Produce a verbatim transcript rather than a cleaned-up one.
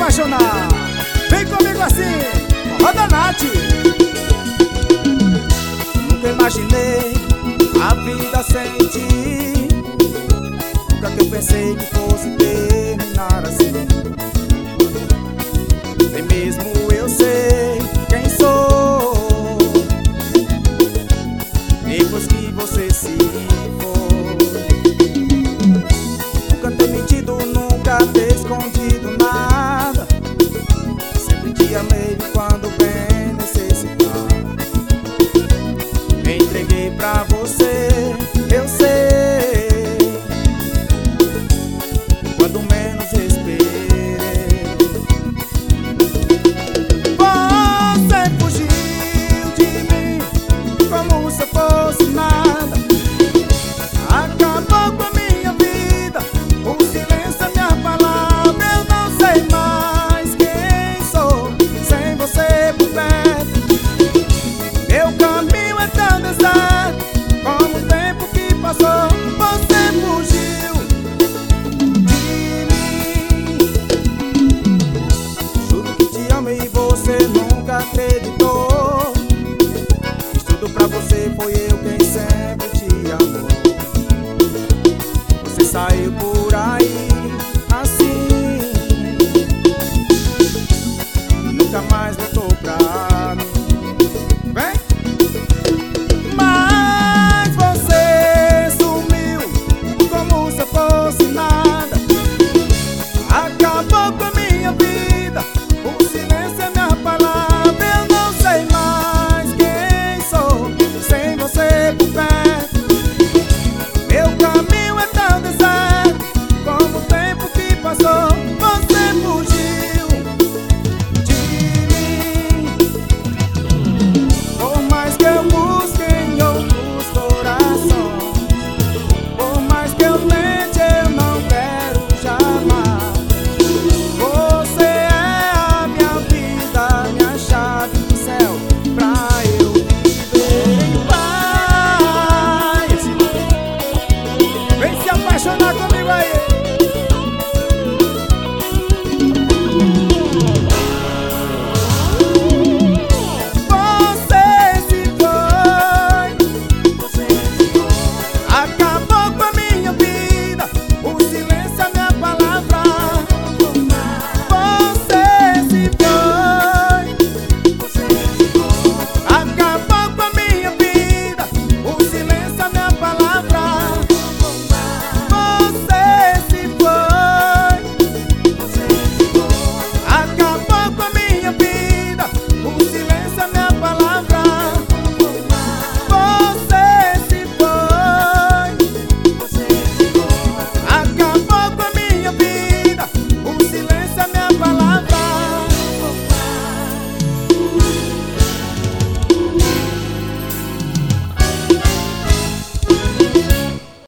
apaixonar. Vem comigo assim, roda Nath. Nunca imaginei a vida sem ti. Nunca que eu pensei que fosse terminar assim. Nem mesmo eu sei quem sou depois que você se for. Nunca ter mentido, nunca ter escondido nada. Sempre te amei quando bem necessitar. Me entreguei pra você, eu sei, quando menos esperei. Você fugiu de mim como se eu fosse nada. Acabou com a minha vida, o silêncio é minha palavra. Eu não sei mais quem sou sem você por perto. Meu caminho é tão deserto como o tempo que passou. Você fugiu de mim. Juro que te amo e você nunca acreditou. Fiz tudo pra você, foi eu quem sempre te amou. Você saiu por aí